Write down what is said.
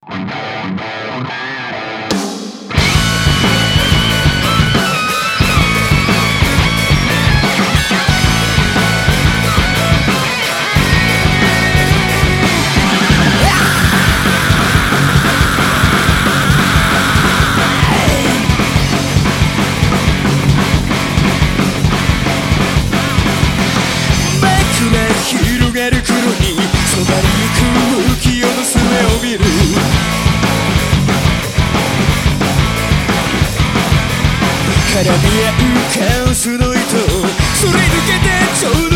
広がる黒にそばに行く浮世の末を見る。絡み合うカオスの糸、それ抜けて